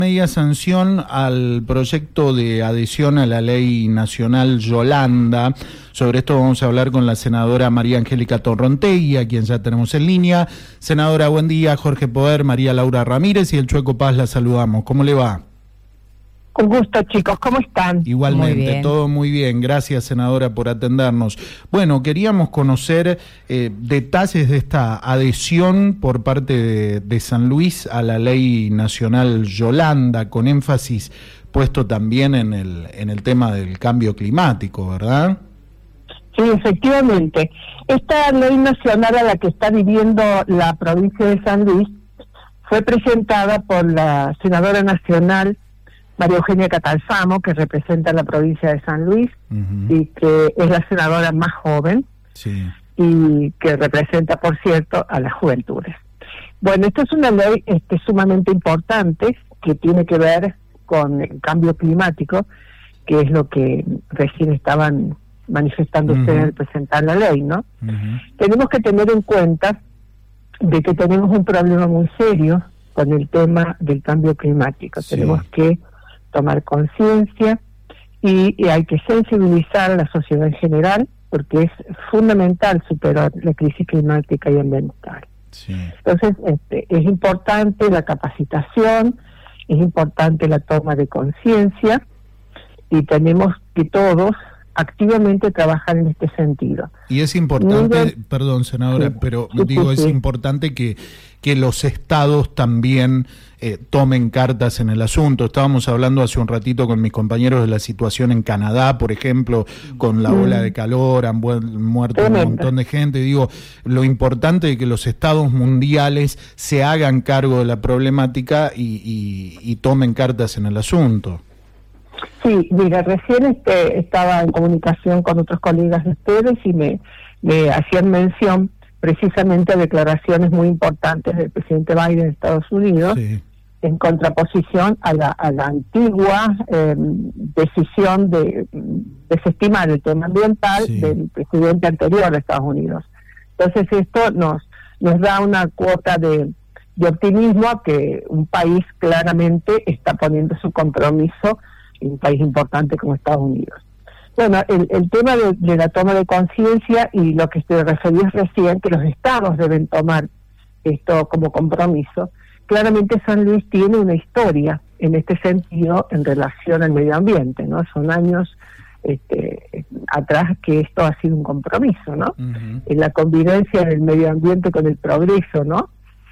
Media sanción al proyecto de adhesión a la ley nacional Yolanda. Sobre esto vamos a hablar con la senadora María Angélica Torrontegui, a quien ya tenemos en línea. Senadora, buen día. Jorge Poder, María Laura Ramírez y el Chueco Paz la saludamos. ¿Cómo le va? Con gusto, chicos. ¿Cómo están? Igualmente, todo muy bien. Gracias, senadora, por atendernos. Bueno, queríamos conocer detalles de esta adhesión por parte de San Luis a la ley nacional Yolanda, con énfasis puesto también en el tema del cambio climático, ¿verdad? Sí, efectivamente. Esta ley nacional a la que está viviendo la provincia de San Luis fue presentada por la senadora nacional María Eugenia Catalfamo, que representa la provincia de San Luis, y que es la senadora más joven, y que representa, por cierto, a las juventudes. Bueno, esta es una ley sumamente importante, que tiene que ver con el cambio climático, que es lo que recién estaban manifestando ustedes al presentar la ley, ¿no? Tenemos que tener en cuenta de que tenemos un problema muy serio con el tema del cambio climático. Tenemos que tomar conciencia y hay que sensibilizar a la sociedad en general, porque es fundamental superar la crisis climática y ambiental. Entonces, es importante la capacitación, es importante la toma de conciencia, y tenemos que todos activamente trabajar en este sentido. Y es importante, perdón, senadora, pero es importante que los estados también tomen cartas en el asunto. Estábamos hablando hace un ratito con mis compañeros de la situación en Canadá, por ejemplo, con la ola de calor, han muerto un montón de gente. Digo, lo importante es que los estados mundiales se hagan cargo de la problemática y tomen cartas en el asunto. Sí, mira, recién estaba en comunicación con otros colegas de ustedes y me hacían mención precisamente a declaraciones muy importantes del presidente Biden de Estados Unidos, en contraposición a la antigua decisión de desestimar el tema ambiental del presidente anterior de Estados Unidos. Entonces esto nos da una cuota de optimismo a que un país claramente está poniendo su compromiso, un país importante como Estados Unidos. Bueno, el tema de la toma de conciencia y lo que te referí recién, que los estados deben tomar esto como compromiso. Claramente San Luis tiene una historia en este sentido en relación al medio ambiente, ¿no? Son años atrás que esto ha sido un compromiso, ¿no? En la convivencia del medio ambiente con el progreso, ¿no?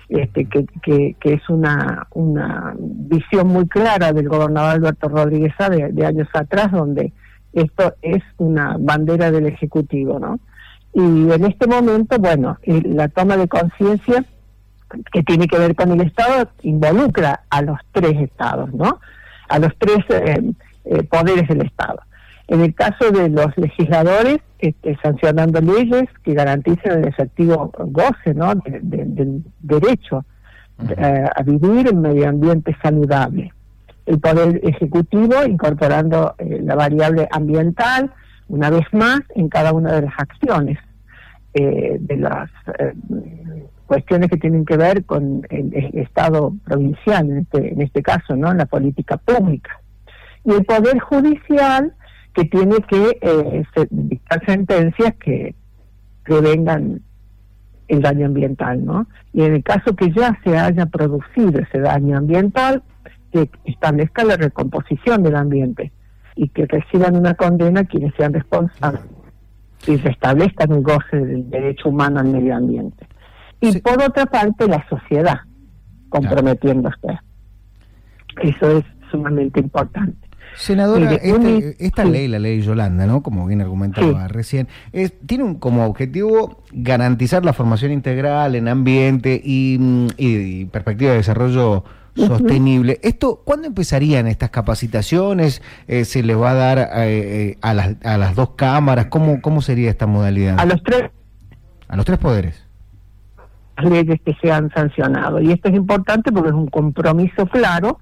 Que es una visión muy clara del gobernador Alberto Rodríguez de años atrás, donde esto es una bandera del Ejecutivo, ¿no? Y en este momento, bueno, la toma de conciencia que tiene que ver con el Estado involucra a los tres estados, ¿no? A los tres poderes del Estado. En el caso de los legisladores, sancionando leyes que garanticen el efectivo goce, ¿no?, del derecho a vivir en medio ambiente saludable. El Poder Ejecutivo incorporando la variable ambiental, una vez más, en cada una de las acciones, de las cuestiones que tienen que ver con el Estado provincial, en este caso, ¿no?, en la política pública. Y el Poder Judicial, que tiene que dictar sentencias que prevengan el daño ambiental, ¿no? Y en el caso que ya se haya producido ese daño ambiental, que establezca la recomposición del ambiente y que reciban una condena quienes sean responsables y restablezcan el goce del derecho humano al medio ambiente. Y por otra parte, la sociedad comprometiéndose. Eso es sumamente importante. Senadora, esta ley, la ley Yolanda, ¿no?, como bien argumentaba recién, tiene como objetivo garantizar la formación integral en ambiente y perspectiva de desarrollo sostenible. ¿Esto cuándo empezarían estas capacitaciones? ¿Se les va a dar a las dos cámaras? ¿Cómo sería esta modalidad? A los tres poderes. Las leyes que se han sancionado. Y esto es importante porque es un compromiso claro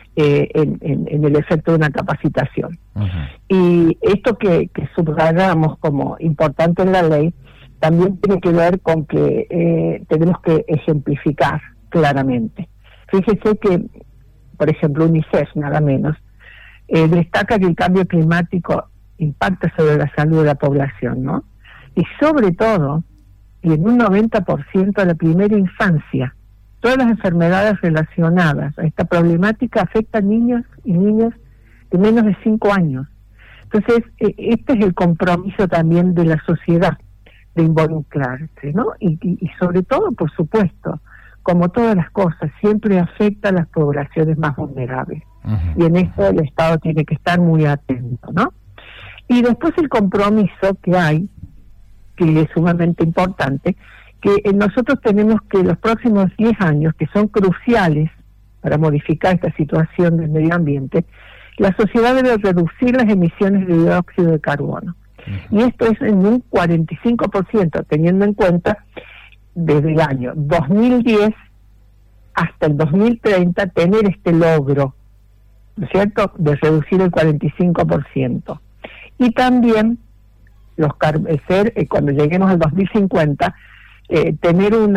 en el efecto de una capacitación. Y esto que subrayamos como importante en la ley también tiene que ver con que tenemos que ejemplificar claramente. Fíjese que, por ejemplo UNICEF, nada menos, destaca que el cambio climático impacta sobre la salud de la población, ¿no? Y sobre todo, y en un 90% a la primera infancia. Todas las enfermedades relacionadas a esta problemática afectan niños y niñas de menos de 5 años. Entonces, este es el compromiso también de la sociedad, de involucrarse, ¿no? Y sobre todo, por supuesto, como todas las cosas, siempre afecta a las poblaciones más vulnerables. Y en esto el Estado tiene que estar muy atento, ¿no? Y después el compromiso que hay, que es sumamente importante, que nosotros tenemos que los próximos 10 años, que son cruciales para modificar esta situación del medio ambiente, la sociedad debe reducir las emisiones de dióxido de carbono. Y esto es en un 45%, teniendo en cuenta desde el año 2010 hasta el 2030 tener este logro, ¿no es cierto?, de reducir el 45%. Y también cuando lleguemos al 2050, tener un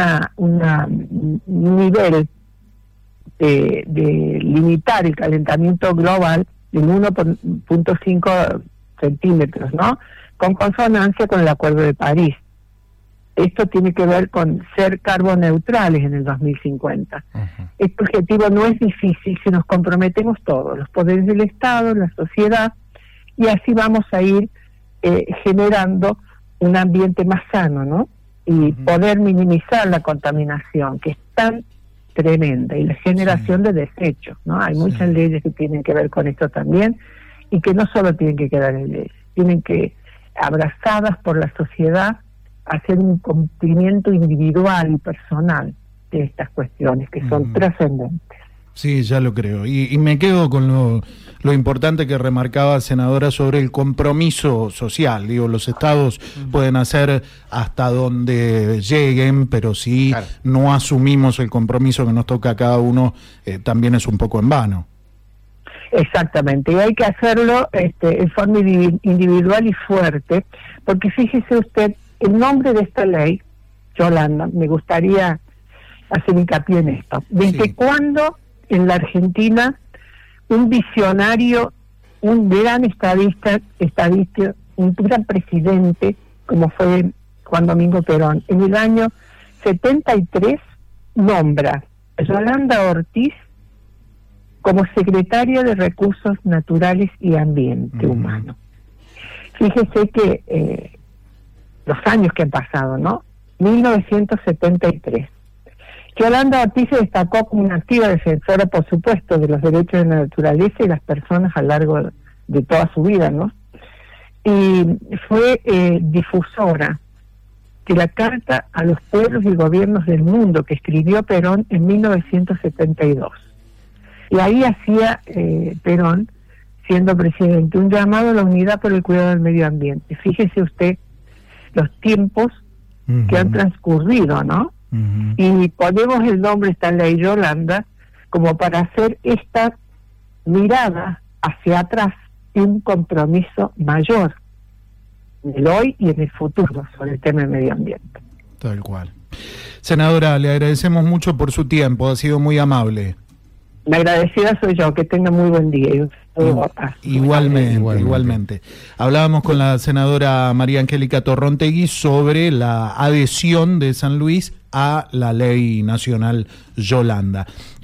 nivel de limitar el calentamiento global en 1.5 centímetros, ¿no? Con consonancia con el Acuerdo de París. Esto tiene que ver con ser carboneutrales en el 2050. Este objetivo no es difícil si nos comprometemos todos, los poderes del Estado, la sociedad, y así vamos a ir generando un ambiente más sano, ¿no? Y poder minimizar la contaminación, que es tan tremenda, y la generación de desechos, ¿no? Hay muchas leyes que tienen que ver con esto también, y que no solo tienen que quedar en leyes, tienen que, abrazadas por la sociedad, hacer un cumplimiento individual y personal de estas cuestiones que son trascendentes. Sí, ya lo creo. Y me quedo con lo importante que remarcaba, senadora, sobre el compromiso social. Digo, los estados pueden hacer hasta donde lleguen, pero si no asumimos el compromiso que nos toca a cada uno, también es un poco en vano. Exactamente, y hay que hacerlo en forma individual y fuerte, porque fíjese usted, el nombre de esta ley, Yolanda, me gustaría hacer hincapié en esto. ¿Desde cuándo en la Argentina un visionario, un gran estadista, un gran presidente, como fue Juan Domingo Perón, en el año 73 nombra a Yolanda Ortiz como secretaria de Recursos Naturales y Ambiente Humano? Fíjese que los años que han pasado, ¿no? 1973. Yolanda Ortiz se destacó como una activa defensora, por supuesto, de los derechos de la naturaleza y las personas a lo largo de toda su vida, ¿no? Y fue difusora de la Carta a los Pueblos y Gobiernos del Mundo que escribió Perón en 1972. Y ahí hacía Perón, siendo presidente, un llamado a la unidad por el cuidado del medio ambiente. Fíjese usted los tiempos que han transcurrido, ¿no? Y ponemos el nombre, esta ley Yolanda, como para hacer esta mirada hacia atrás y un compromiso mayor en el hoy y en el futuro sobre el tema del medio ambiente. Tal cual. Senadora, le agradecemos mucho por su tiempo, ha sido muy amable. La agradecida soy yo, que tenga muy buen día. Igualmente. Hablábamos con la senadora María Angélica Torrontegui sobre la adhesión de San Luis a la ley nacional Yolanda.